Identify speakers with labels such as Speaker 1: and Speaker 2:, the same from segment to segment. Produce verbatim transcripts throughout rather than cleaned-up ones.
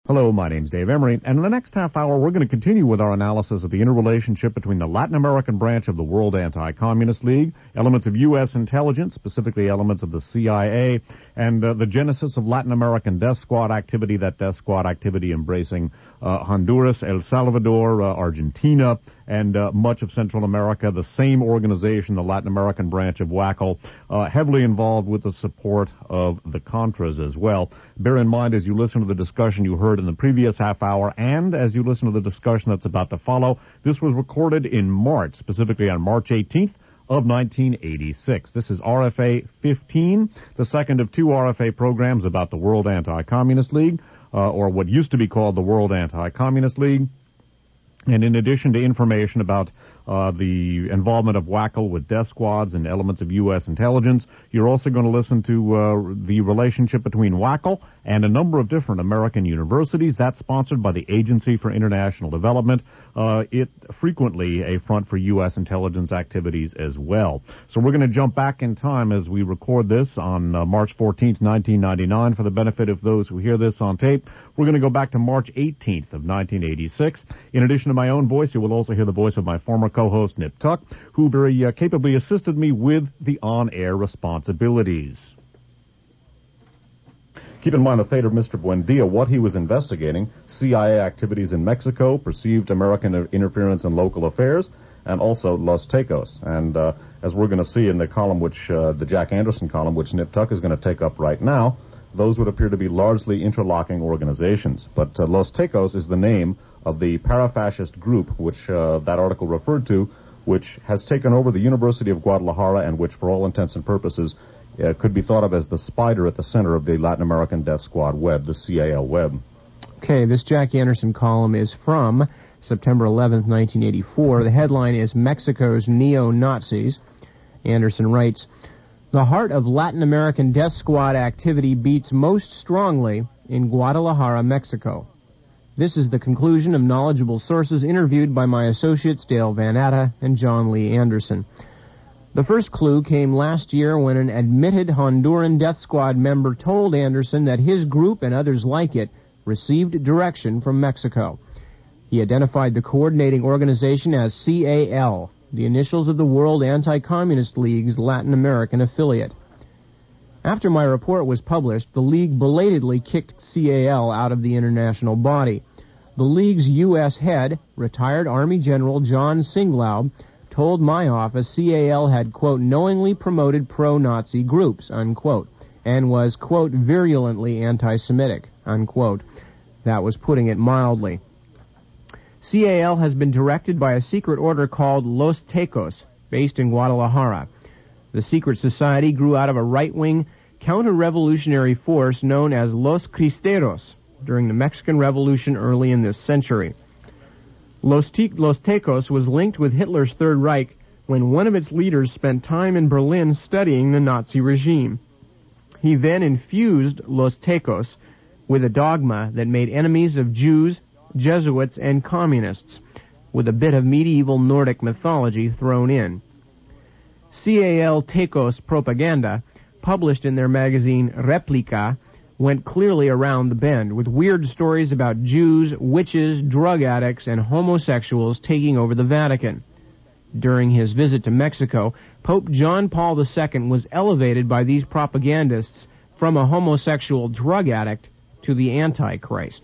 Speaker 1: Hello, my name's Dave Emery, and in the next half hour we're going to continue with our analysis of the interrelationship between the Latin American branch of the World Anti-Communist League, elements of U S intelligence, specifically elements of the C I A, and uh, the genesis of Latin American death squad activity, that death squad activity embracing uh, Honduras, El Salvador, uh, Argentina, and uh, much of Central America. The same organization, the Latin American branch of WACL, uh, heavily involved with the support of the Contras as well. Bear in mind, as you listen to the discussion you heard in the previous half hour, and as you listen to the discussion that's about to follow, this was recorded in March, specifically on March eighteenth of nineteen eighty-six. This is R F A fifteen, the second of two R F A programs about the World Anti-Communist League, uh, or what used to be called the World Anti-Communist League. And in addition to information about uh, the involvement of WACL with death squads and elements of U S intelligence, you're also going to listen to uh, the relationship between WACL and a number of different American universities. That's sponsored by the Agency for International Development. Uh, it frequently a front for U S intelligence activities as well. So we're going to jump back in time as we record this on uh, March fourteenth, nineteen ninety-nine. For the benefit of those who hear this on tape, we're going to go back to March eighteenth of nineteen eighty-six. In addition to my own voice, you will also hear the voice of my former co-host, Nip Tuck, who very uh, capably assisted me with the on-air responsibilities. Keep in mind the fate of Mister Buendia, what he was investigating, C I A activities in Mexico, perceived American interference in local affairs, and also Los Tecos. And uh, as we're going to see in the column, which uh, the Jack Anderson column, which Nip Tuck is going to take up right now, those would appear to be largely interlocking organizations. But uh, Los Tecos is the name of the para-fascist group which uh, that article referred to, which has taken over the University of Guadalajara and which, for all intents and purposes, uh, could be thought of as the spider at the center of the Latin American Death Squad web, the C A L web.
Speaker 2: Okay, this Jack Anderson column is from September eleventh, nineteen eighty-four. The headline is Mexico's Neo-Nazis. Anderson writes, "The heart of Latin American Death Squad activity beats most strongly in Guadalajara, Mexico. This is the conclusion of knowledgeable sources interviewed by my associates Dale Van Atta and John Lee Anderson. The first clue came last year when an admitted Honduran Death Squad member told Anderson that his group and others like it received direction from Mexico. He identified the coordinating organization as C A L, the initials of the World Anti-Communist League's Latin American affiliate. After my report was published, the League belatedly kicked C A L out of the international body. The League's U S head, retired Army General John Singlaub, told my office C A L had, quote, knowingly promoted pro-Nazi groups, unquote, and was, quote, virulently anti-Semitic, unquote. That was putting it mildly. C A L has been directed by a secret order called Los Tecos, based in Guadalajara. The secret society grew out of a right-wing counter-revolutionary force known as Los Cristeros during the Mexican Revolution early in this century. Los, Te- Los Tecos was linked with Hitler's Third Reich when one of its leaders spent time in Berlin studying the Nazi regime. He then infused Los Tecos with a dogma that made enemies of Jews, Jesuits, and communists, with a bit of medieval Nordic mythology thrown in. C A L Tecos propaganda, published in their magazine Replica, went clearly around the bend, with weird stories about Jews, witches, drug addicts, and homosexuals taking over the Vatican. During his visit to Mexico, Pope John Paul the Second was elevated by these propagandists from a homosexual drug addict to the Antichrist.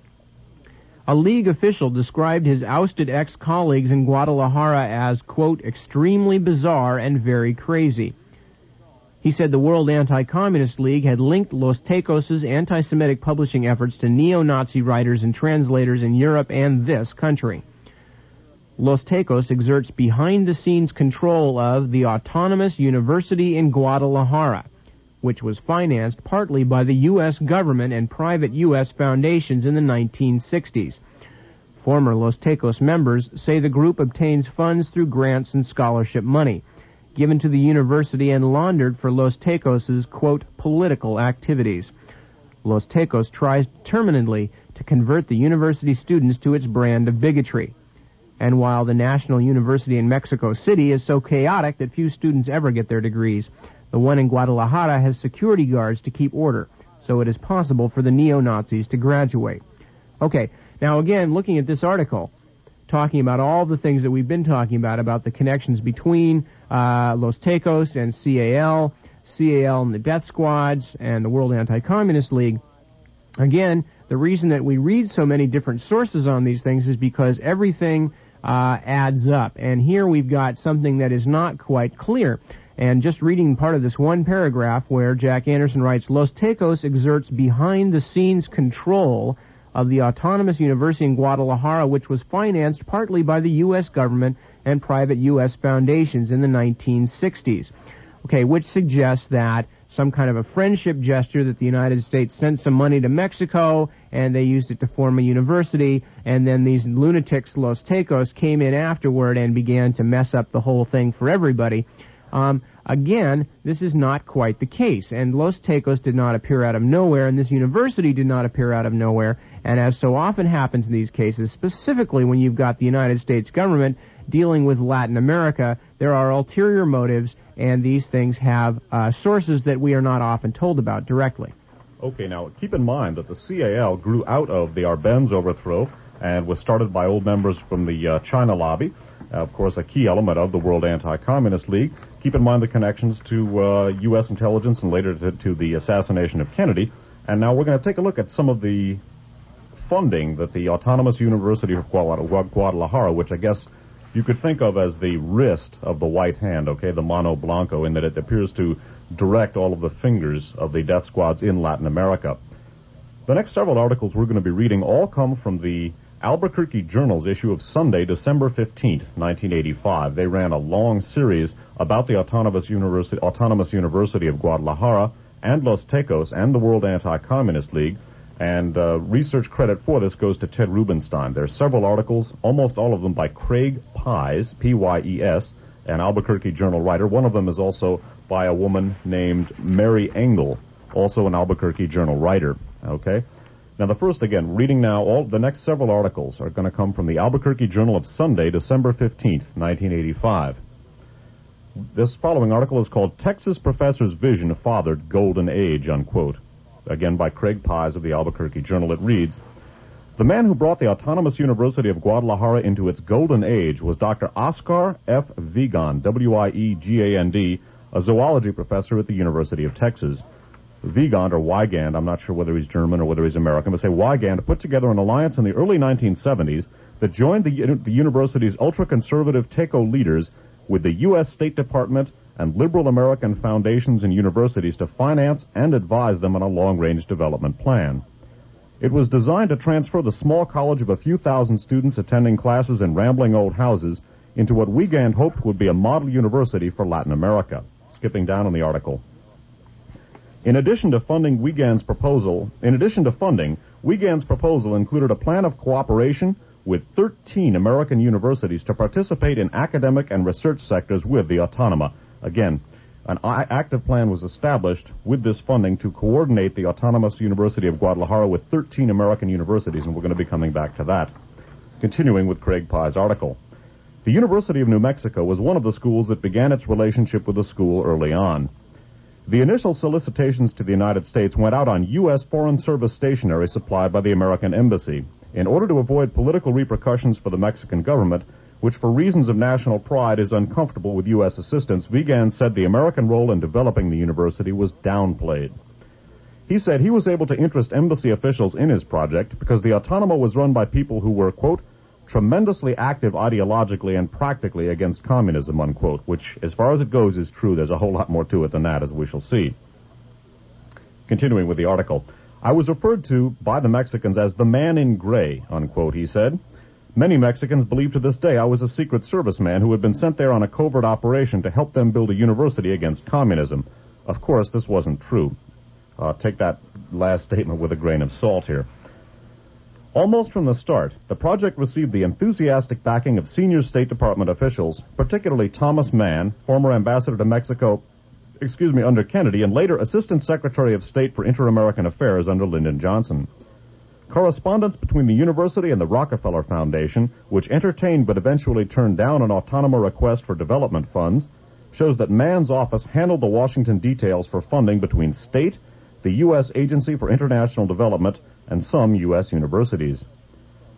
Speaker 2: A League official described his ousted ex-colleagues in Guadalajara as, quote, extremely bizarre and very crazy. He said the World Anti-Communist League had linked Los Tecos' anti-Semitic publishing efforts to neo-Nazi writers and translators in Europe and this country. Los Tecos exerts behind-the-scenes control of the Autonomous University in Guadalajara, which was financed partly by the U S government and private U S foundations in the nineteen sixties. Former Los Tecos members say the group obtains funds through grants and scholarship money given to the university and laundered for Los Tecos' quote, political activities. Los Tecos tries determinedly to convert the university students to its brand of bigotry. And while the National University in Mexico City is so chaotic that few students ever get their degrees, the one in Guadalajara has security guards to keep order, so it is possible for the neo-Nazis to graduate. Okay, now again, looking at this article, talking about all the things that we've been talking about, about the connections between uh, Los Tecos and C A L, C A L and the death squads, and the World Anti-Communist League. Again, the reason that we read so many different sources on these things is because everything uh, adds up. And here we've got something that is not quite clear. And just reading part of this one paragraph where Jack Anderson writes, Los Tecos exerts behind-the-scenes control of the Autonomous University in Guadalajara, which was financed partly by the U S government and private U S foundations in the nineteen sixties. Okay, which suggests that some kind of a friendship gesture that the United States sent some money to Mexico, and they used it to form a university, and then these lunatics, Los Tecos, came in afterward and began to mess up the whole thing for everybody. Um, again, this is not quite the case, and Los Tecos did not appear out of nowhere, and this university did not appear out of nowhere, and as so often happens in these cases, specifically when you've got the United States government dealing with Latin America, there are ulterior motives, and these things have uh, sources that we are not often told about directly.
Speaker 1: Okay, now keep in mind that the C A L grew out of the Arbenz overthrow and was started by old members from the uh, China lobby, uh, of course a key element of the World Anti-Communist League. Keep in mind the connections to uh, U S intelligence and later to, to the assassination of Kennedy. And now we're going to take a look at some of the funding that the Autonomous University of Guadalajara, which I guess you could think of as the wrist of the white hand, okay, the mano blanco, in that it appears to direct all of the fingers of the death squads in Latin America. The next several articles we're going to be reading all come from the Albuquerque Journal's issue of Sunday, December fifteenth, nineteen eighty-five. They ran a long series about the Autonomous University, Autonomous University of Guadalajara and Los Tecos and the World Anti-Communist League. And uh, research credit for this goes to Ted Rubenstein. There are several articles, almost all of them by Craig Pies, P Y E S, an Albuquerque Journal writer. One of them is also by a woman named Mary Engel, also an Albuquerque Journal writer. Okay? Now, the first, again, reading now, all the next several articles are going to come from the Albuquerque Journal of Sunday, December fifteenth, nineteen eighty-five. This following article is called Texas Professor's Vision Fathered Golden Age, unquote. Again, by Craig Pies of the Albuquerque Journal. It reads, the man who brought the Autonomous University of Guadalajara into its golden age was Doctor Oscar F. Wiegand, W I E G A N D, a zoology professor at the University of Texas. Wiegand, or Wygand, I'm not sure whether he's German or whether he's American, but say Wygand put together an alliance in the early nineteen seventies that joined the, the university's ultra-conservative TECO leaders with the U S State Department and liberal American foundations and universities to finance and advise them on a long-range development plan. It was designed to transfer the small college of a few thousand students attending classes in rambling old houses into what Wiegand hoped would be a model university for Latin America. Skipping down on the article. In addition to funding Wiegand's proposal, in addition to funding, Wiegand's proposal included a plan of cooperation with thirteen American universities to participate in academic and research sectors with the Autonoma. Again, an active plan was established with this funding to coordinate the Autonomous University of Guadalajara with thirteen American universities, and we're going to be coming back to that. Continuing with Craig Pye's article. The University of New Mexico was one of the schools that began its relationship with the school early on. The initial solicitations to the United States went out on U S Foreign Service stationery supplied by the American Embassy. In order to avoid political repercussions for the Mexican government, which for reasons of national pride is uncomfortable with U S assistance, Wiegand said the American role in developing the university was downplayed. He said he was able to interest embassy officials in his project because the Autonoma was run by people who were, quote, tremendously active ideologically and practically against communism, unquote, which, as far as it goes, is true. There's a whole lot more to it than that, as we shall see. Continuing with the article. I was referred to by the Mexicans as the man in gray, unquote, he said. Many Mexicans believe to this day I was a Secret Service man who had been sent there on a covert operation to help them build a university against communism. Of course, this wasn't true. Uh, take that last statement with a grain of salt here. Almost from the start, the project received the enthusiastic backing of senior State Department officials, particularly Thomas Mann, former ambassador to Mexico, excuse me, under Kennedy, and later Assistant Secretary of State for Inter-American Affairs under Lyndon Johnson. Correspondence between the university and the Rockefeller Foundation, which entertained but eventually turned down an Autonoma request for development funds, shows that Mann's office handled the Washington details for funding between state, the U S Agency for International Development, and some U S universities.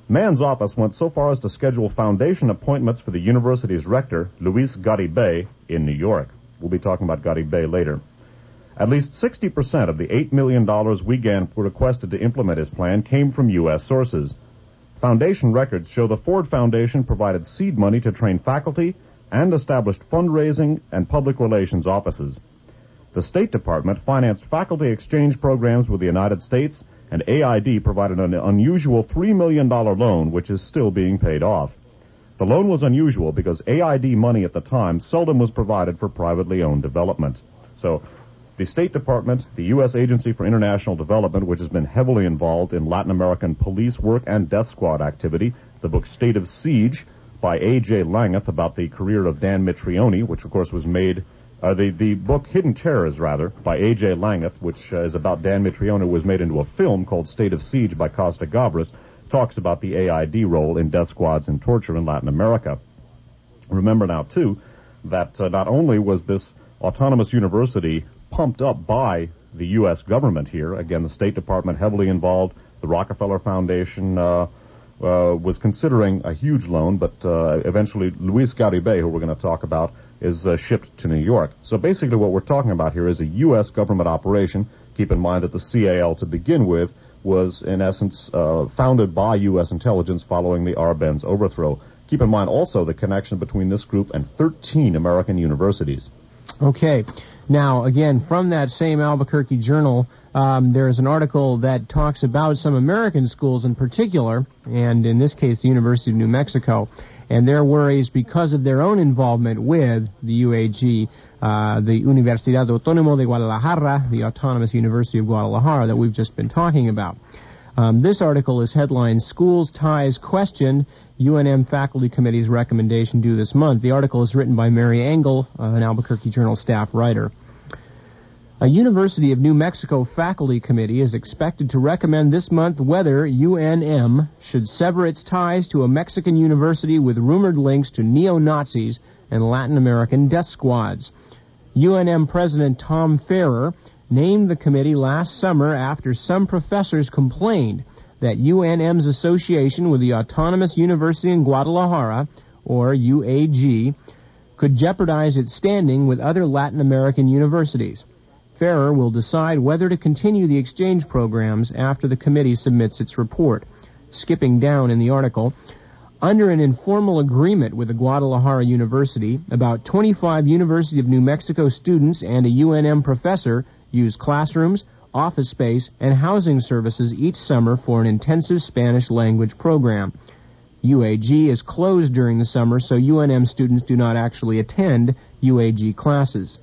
Speaker 1: Mann's office went so far as to schedule foundation appointments for the university's rector, Luis Garibay, in New York. We'll be talking about Garibay later. At least sixty percent of the eight million dollars Wiegand requested to implement his plan came from U S sources. Foundation records show the Ford Foundation provided seed money to train faculty and established fundraising and public relations offices. The State Department financed faculty exchange programs with the United States, and A I D provided an unusual three million dollars loan, which is still being paid off. The loan was unusual because A I D money at the time seldom was provided for privately owned development. So, the State Department, the U S Agency for International Development, which has been heavily involved in Latin American police work and death squad activity, the book State of Siege by A J Langeth about the career of Dan Mitrione, which of course was made, uh, the, the book Hidden Terrors, rather, by A J Langeth, which uh, is about Dan Mitrione, was made into a film called State of Siege by Costa Gavras, talks about the A I D role in death squads and torture in Latin America. Remember now, too, that uh, not only was this autonomous university pumped up by the U S government here. Again, the State Department heavily involved. The Rockefeller Foundation uh, uh, was considering a huge loan, but uh, eventually Luis Garibay, who we're going to talk about, is uh, shipped to New York. So basically what we're talking about here is a U S government operation. Keep in mind that the C A L, to begin with, was in essence uh, founded by U S intelligence following the Arbenz overthrow. Keep in mind also the connection between this group and thirteen American universities.
Speaker 2: Okay. Now, again, from that same Albuquerque Journal, um, there is an article that talks about some American schools in particular, and in this case, the University of New Mexico, and their worries because of their own involvement with the U A G, uh, the Universidad Autónoma de Guadalajara, the Autonomous University of Guadalajara that we've just been talking about. Um, this article is headlined, Schools Ties Questioned, U N M Faculty Committee's Recommendation Due This Month. The article is written by Mary Engel, uh, an Albuquerque Journal staff writer. A University of New Mexico Faculty Committee is expected to recommend this month whether U N M should sever its ties to a Mexican university with rumored links to neo-Nazis and Latin American death squads. U N M President Tom Ferrer named the committee last summer after some professors complained that U N M's association with the Autonomous University in Guadalajara, or U A G, could jeopardize its standing with other Latin American universities. Ferrer will decide whether to continue the exchange programs after the committee submits its report. Skipping down in the article, under an informal agreement with the Guadalajara University, about twenty-five University of New Mexico students and a U N M professor use classrooms, office space, and housing services each summer for an intensive Spanish language program. U A G is closed during the summer, so U N M students do not actually attend U A G classes.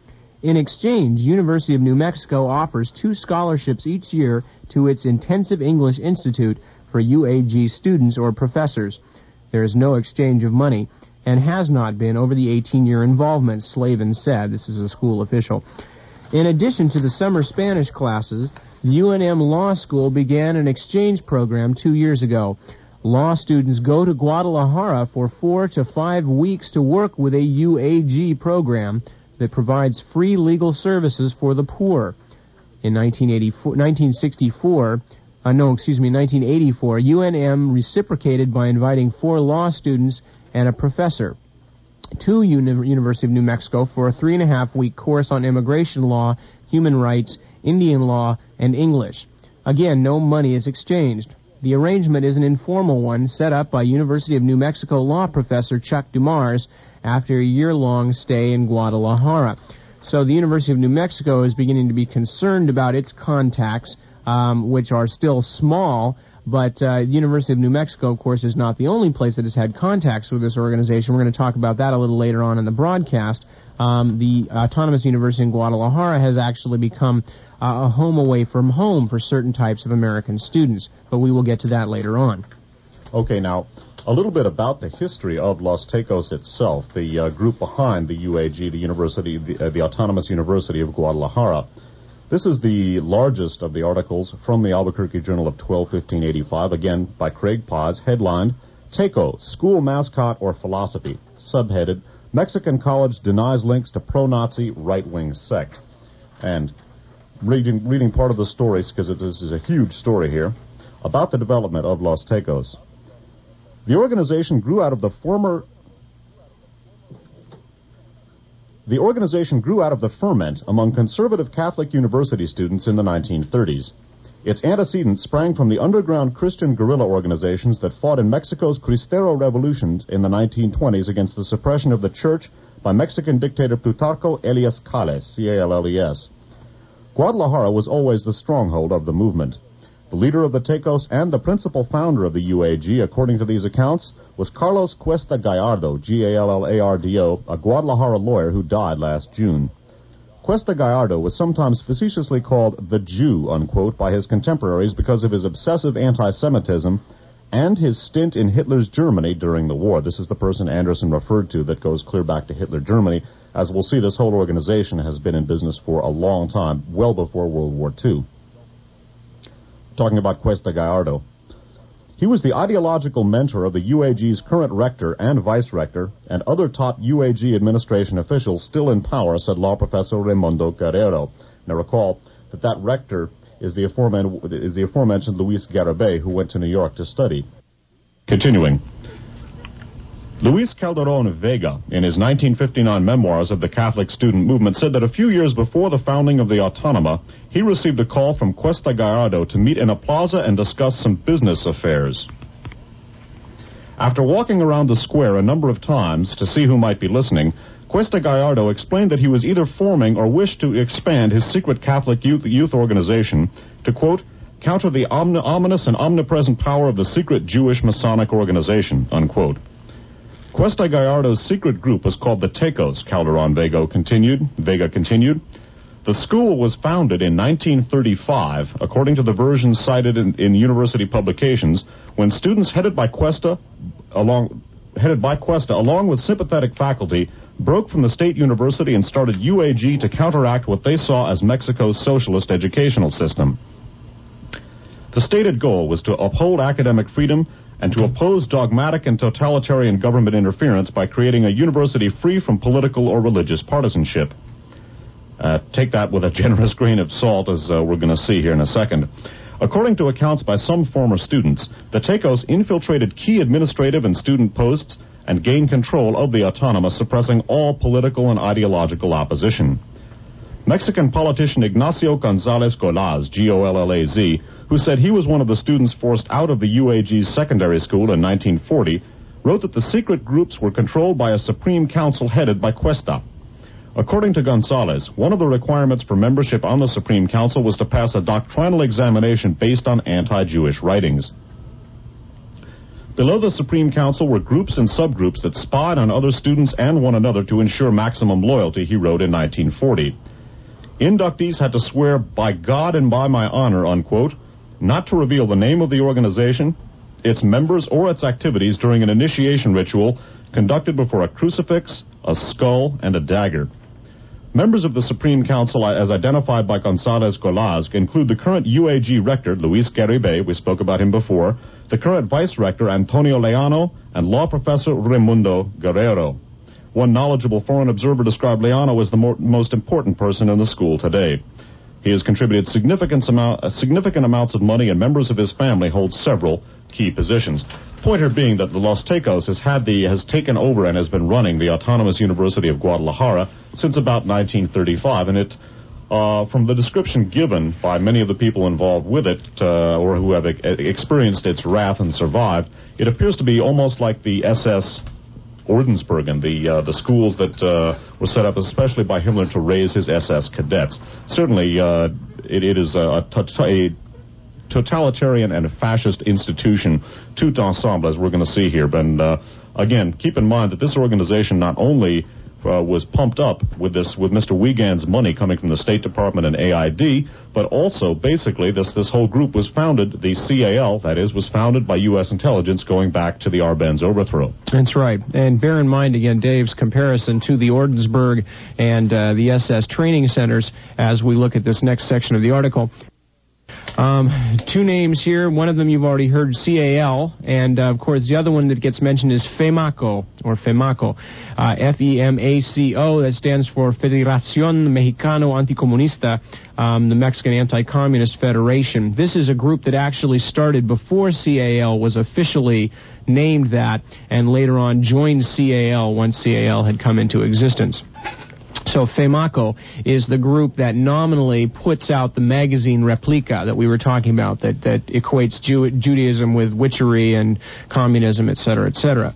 Speaker 2: In exchange, University of New Mexico offers two scholarships each year to its Intensive English Institute for U A G students or professors. There is no exchange of money, and has not been over the eighteen-year involvement, Slavin said. This is a school official. In addition to the summer Spanish classes, the U N M Law School began an exchange program two years ago. Law students go to Guadalajara for four to five weeks to work with a U A G program that provides free legal services for the poor. In nineteen sixty-four, uh, no, excuse me, nineteen eighty-four, U N M reciprocated by inviting four law students and a professor to Uni- University of New Mexico for a three-and-a-half-week course on immigration law, human rights, Indian law, and English. Again, no money is exchanged. The arrangement is an informal one set up by University of New Mexico law professor Chuck Dumars after a year-long stay in Guadalajara. So the University of New Mexico is beginning to be concerned about its contacts, um, which are still small, but uh, the University of New Mexico, of course, is not the only place that has had contacts with this organization. We're going to talk about that a little later on in the broadcast. Um, the Autonomous University in Guadalajara has actually become uh, a home away from home for certain types of American students, but we will get to that later on.
Speaker 1: Okay, now, a little bit about the history of Los Tecos itself, the uh, group behind the U A G, the University, the, uh, the Autonomous University of Guadalajara. This is the largest of the articles from the Albuquerque Journal of twelve fifteen eighty-five, again by Craig Paz, headlined, Teco, School Mascot or Philosophy, subheaded, Mexican College Denies Links to Pro-Nazi Right-Wing Sect. And reading, reading part of the story, because this is a huge story here, about the development of Los Tecos. The organization grew out of the former... The organization grew out of the ferment among conservative Catholic university students in the nineteen thirties. Its antecedents sprang from the underground Christian guerrilla organizations that fought in Mexico's Cristero Revolution in the nineteen twenties against the suppression of the church by Mexican dictator Plutarco Elias Calles, C A L L E S. Guadalajara was always the stronghold of the movement. The leader of the Tecos and the principal founder of the U A G, according to these accounts, was Carlos Cuesta Gallardo, G A L L A R D O, a Guadalajara lawyer who died last June. Cuesta Gallardo was sometimes facetiously called the Jew, unquote, by his contemporaries because of his obsessive anti-Semitism and his stint in Hitler's Germany during the war. This is the person Anderson referred to that goes clear back to Hitler Germany. As we'll see, this whole organization has been in business for a long time, well before World War Two. Talking about Cuesta Gallardo. He was the ideological mentor of the U A G's current rector and vice-rector, and other top U A G administration officials still in power, said law professor Raimundo Guerrero. Now recall that that rector is the, aforementioned, is the aforementioned Luis Garibay, who went to New York to study. Continuing. Luis Calderon Vega, in his nineteen fifty-nine memoirs of the Catholic student movement, said that a few years before the founding of the Autónoma, he received a call from Cuesta Gallardo to meet in a plaza and discuss some business affairs. After walking around the square a number of times to see who might be listening, Cuesta Gallardo explained that he was either forming or wished to expand his secret Catholic youth, youth organization to, quote, counter the omni- ominous and omnipresent power of the secret Jewish Masonic organization, unquote. Cuesta Gallardo's secret group was called the Tecos, Calderon Vega continued. Vega continued. The school was founded in nineteen thirty-five, according to the version cited in, in university publications, when students headed by Cuesta, along, headed by Cuesta, along with sympathetic faculty, broke from the state university and started U A G to counteract what they saw as Mexico's socialist educational system. The stated goal was to uphold academic freedom and to oppose dogmatic and totalitarian government interference by creating a university free from political or religious partisanship. Uh, take that with a generous grain of salt, as uh, we're going to see here in a second. According to accounts by some former students, the Tecos infiltrated key administrative and student posts and gained control of the Autónoma, suppressing all political and ideological opposition. Mexican politician Ignacio González Golaz, G O L L A Z, who said he was one of the students forced out of the U A G's secondary school in nineteen forty, wrote that the secret groups were controlled by a Supreme Council headed by Cuesta. According to González, one of the requirements for membership on the Supreme Council was to pass a doctrinal examination based on anti-Jewish writings. Below the Supreme Council were groups and subgroups that spied on other students and one another to ensure maximum loyalty, he wrote in nineteen forty. Inductees had to swear by God and by my honor, unquote, not to reveal the name of the organization, its members, or its activities during an initiation ritual conducted before a crucifix, a skull, and a dagger. Members of the Supreme Council, as identified by González Golaz, include the current U A G rector, Luis Garibay, we spoke about him before, the current vice-rector, Antonio Leano, and law professor Raimundo Guerrero. One knowledgeable foreign observer described Leano as the more, most important person in the school today. He has contributed significant, amount, uh, significant amounts of money, and members of his family hold several key positions. Point here being that the Los Tecos has had the has taken over and has been running the Autonomous University of Guadalajara since about nineteen thirty-five, and it, uh, from the description given by many of the people involved with it, uh, or who have e- experienced its wrath and survived, it appears to be almost like the S S Ordensbergen, the uh, the schools that uh, were set up especially by Himmler to raise his S S cadets. Certainly, uh, it, it is a, a totalitarian and a fascist institution, tout ensemble, as we're going to see here. But uh, again, keep in mind that this organization not only uh, was pumped up with this with Mister Wiegand's money coming from the State Department and A I D, but also basically this this whole group was founded, the C A L, that is, was founded by U S intelligence going back to the Arbenz overthrow.
Speaker 2: That's right. And bear in mind, again, Dave's comparison to the Ordensburg and uh, the S S training centers as we look at this next section of the article. Um, two names here. One of them you've already heard, C A L, and uh, of course the other one that gets mentioned is FEMACO, or FEMACO, uh, F E M A C O, that stands for Federación Mexicano Anticomunista, um, the Mexican Anti-Communist Federation. This is a group that actually started before C A L was officially named that, and later on joined C A L once C A L had come into existence. So FEMACO is the group that nominally puts out the magazine Replica that we were talking about, that, that equates Jew- Judaism with witchery and communism, et cetera, et cetera.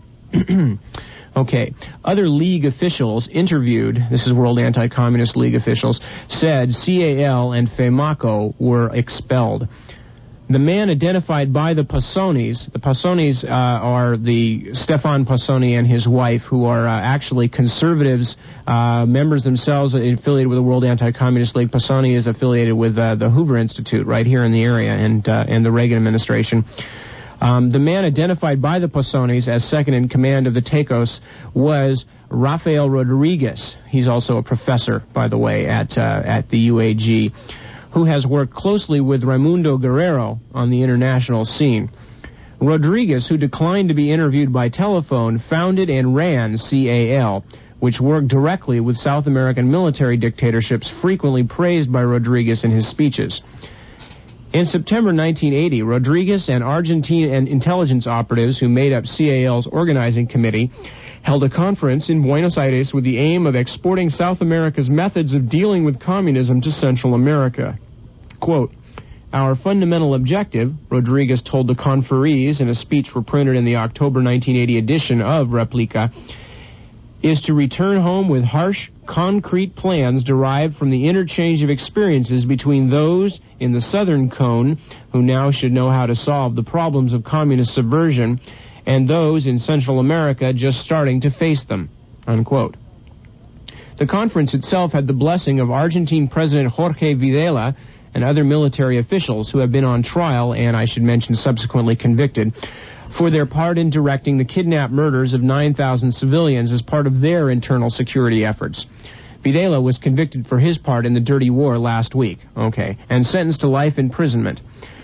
Speaker 2: Okay. Other League officials interviewed, this is World Anti-Communist League officials, said C A L and FEMACO were expelled. The man identified by the Passonis, the Passonis uh, are the Stefan Passoni and his wife, who are uh, actually conservatives, uh, members themselves affiliated with the World Anti-Communist League. Passoni is affiliated with uh, the Hoover Institute right here in the area and, uh, and the Reagan administration. Um, the man identified by the Passonis as second in command of the Tecos was Rafael Rodriguez. He's also a professor, by the way, at, uh, at the U A G, who has worked closely with Raimundo Guerrero on the international scene. Rodriguez, who declined to be interviewed by telephone, founded and ran C A L, which worked directly with South American military dictatorships, frequently praised by Rodriguez in his speeches. In September nineteen eighty, Rodriguez and Argentine and intelligence operatives who made up C A L's organizing committee held a conference in Buenos Aires with the aim of exporting South America's methods of dealing with communism to Central America. Quote, "Our fundamental objective," Rodriguez told the conferees in a speech reprinted in the October nineteen eighty edition of Replica, "is to return home with harsh, concrete plans derived from the interchange of experiences between those in the Southern Cone, who now should know how to solve the problems of communist subversion, and those in Central America just starting to face them." Unquote. The conference itself had the blessing of Argentine President Jorge Videla and other military officials who have been on trial and, I should mention, subsequently convicted for their part in directing the kidnapped murders of nine thousand civilians as part of their internal security efforts. Videla was convicted for his part in the dirty war last week, okay, and sentenced to life imprisonment.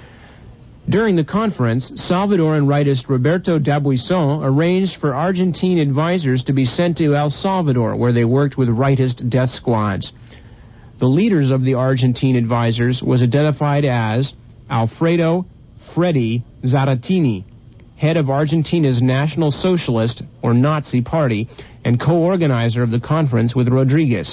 Speaker 2: During the conference, Salvadoran rightist Roberto Dabuison arranged for Argentine advisors to be sent to El Salvador, where they worked with rightist death squads. The leaders of the Argentine advisors was identified as Alfredo Freddy Zaratini, head of Argentina's National Socialist, or Nazi Party, and co-organizer of the conference with Rodriguez.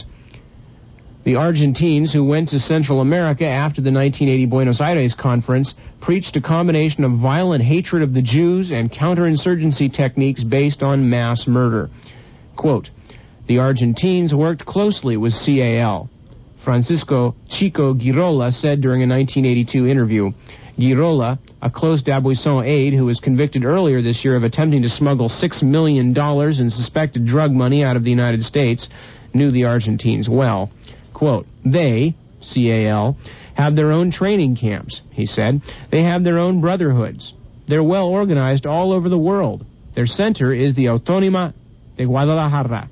Speaker 2: The Argentines who went to Central America after the nineteen eighty Buenos Aires conference preached a combination of violent hatred of the Jews and counterinsurgency techniques based on mass murder. Quote, "The Argentines worked closely with C A L. Francisco Chico Girola said during a nineteen eighty-two interview. Girola, a close Dabuison aide who was convicted earlier this year of attempting to smuggle six million dollars in suspected drug money out of the United States, knew the Argentines well. Quote, "They, C A L, have their own training camps," he said. "They have their own brotherhoods. They're well organized all over the world. Their center is the Autónoma de Guadalajara."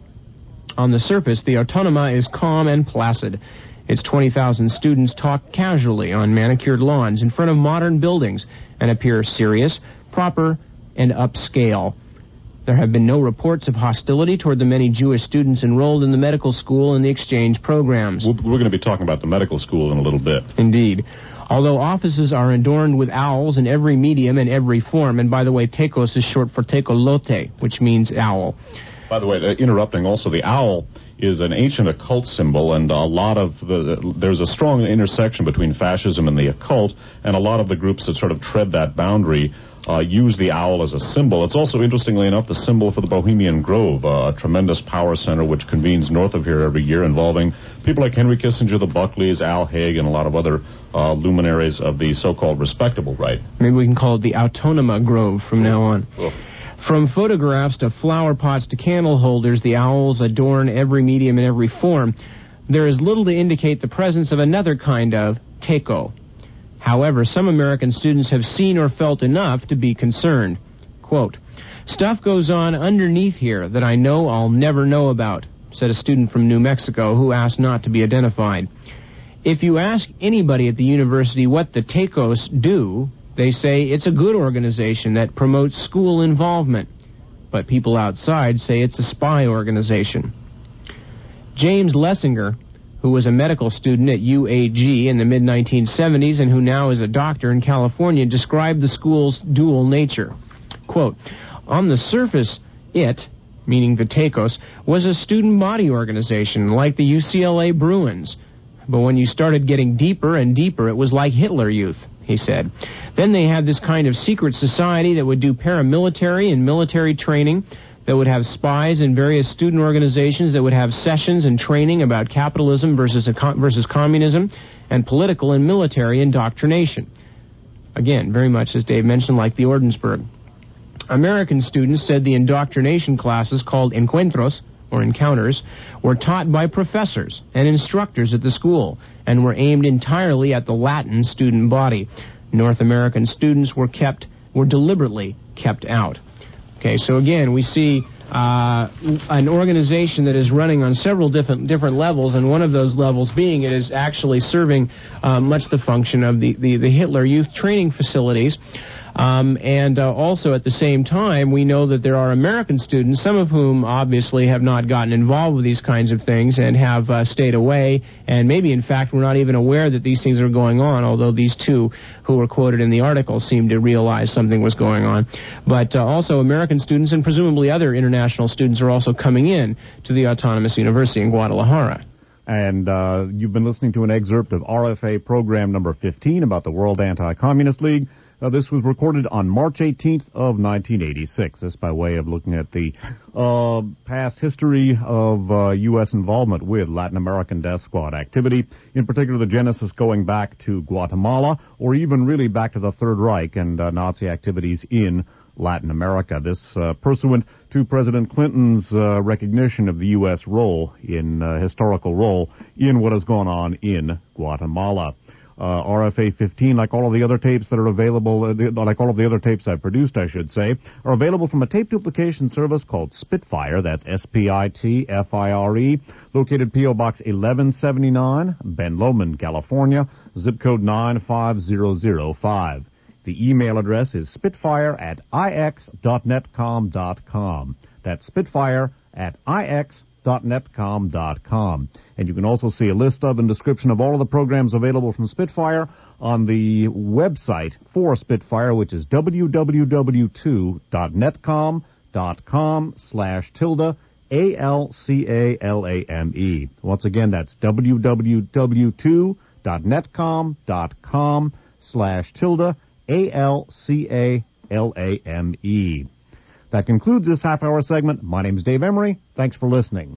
Speaker 2: On the surface, the Autónoma is calm and placid. Its twenty thousand students talk casually on manicured lawns in front of modern buildings and appear serious, proper, and upscale. There have been no reports of hostility toward the many Jewish students enrolled in the medical school and the exchange programs.
Speaker 3: We're going to be talking about the medical school in a little bit.
Speaker 2: Indeed. Although offices are adorned with owls in every medium and every form, and by the way, Tecos is short for Tecolote, which means owl.
Speaker 3: By the way, uh, interrupting also, the owl is an ancient occult symbol, and a lot of the, there's a strong intersection between fascism and the occult, and a lot of the groups that sort of tread that boundary uh, use the owl as a symbol. It's also, interestingly enough, the symbol for the Bohemian Grove, uh, a tremendous power center which convenes north of here every year, involving people like Henry Kissinger, the Buckleys, Al Haig, and a lot of other uh, luminaries of the so-called respectable right.
Speaker 2: Maybe we can call it the Autónoma Grove from now on.
Speaker 3: Oh.
Speaker 2: From photographs to flower pots to candle holders, the owls adorn every medium and every form. There is little to indicate the presence of another kind of teco. However, some American students have seen or felt enough to be concerned. Quote, "Stuff goes on underneath here that I know I'll never know about," said a student from New Mexico who asked not to be identified. If you ask anybody at the university what the TACOS do, they say it's a good organization that promotes school involvement. But people outside say it's a spy organization. James Lessinger, who was a medical student at U A G in the mid nineteen seventies and who now is a doctor in California, described the school's dual nature. Quote, on the surface, it, meaning the TACOS, was a student body organization like the U C L A Bruins. But when you started getting deeper and deeper, it was like Hitler Youth, he said. Then they had this kind of secret society that would do paramilitary and military training, that would have spies in various student organizations, that would have sessions and training about capitalism versus, versus communism, and political and military indoctrination. Again, very much, as Dave mentioned, like the Ordensburg. American students said the indoctrination classes, called encuentros, or encounters, were taught by professors and instructors at the school and were aimed entirely at the Latin student body. North American students were kept, were deliberately kept out. Okay, so again, we see uh, an organization that is running on several different different levels, and one of those levels being it is actually serving uh, much the function of the, the, the Hitler Youth training facilities. Um, and uh, also at the same time, we know that there are American students, some of whom obviously have not gotten involved with these kinds of things and have uh, stayed away, and maybe in fact were not even aware that these things are going on, although these two who were quoted in the article seemed to realize something was going on. But uh, also American students and presumably other international students are also coming in to the Autonomous University in Guadalajara.
Speaker 1: And uh, you've been listening to an excerpt of R F A program number fifteen about the World Anti-Communist League. Uh, this was recorded on March eighteenth of nineteen eighty-six. This by way of looking at the uh, past history of uh, U S involvement with Latin American Death Squad activity, in particular the genesis going back to Guatemala, or even really back to the Third Reich and uh, Nazi activities in Latin America. This uh, pursuant to President Clinton's uh, recognition of the U S role in uh, historical role in what has gone on in Guatemala. Uh, R F A fifteen, like all of the other tapes that are available, uh, the, like all of the other tapes I've produced, I should say, are available from a tape duplication service called Spitfire. That's S P I T F I R E, located P O Box eleven seventy-nine, Ben Lomond, California, zip code nine five zero zero five. The email address is spitfire at i x dot netcom dot com. That's spitfire at i x dot netcom dot com. And you can also see a list of and description of all of the programs available from Spitfire on the website for Spitfire, which is w w w dot netcom dot com slash tilde A L C A L A M E. Once again, that's w w w dot netcom dot com slash tilde A L C A L A M E. That concludes this half-hour segment. My name is Dave Emery. Thanks for listening.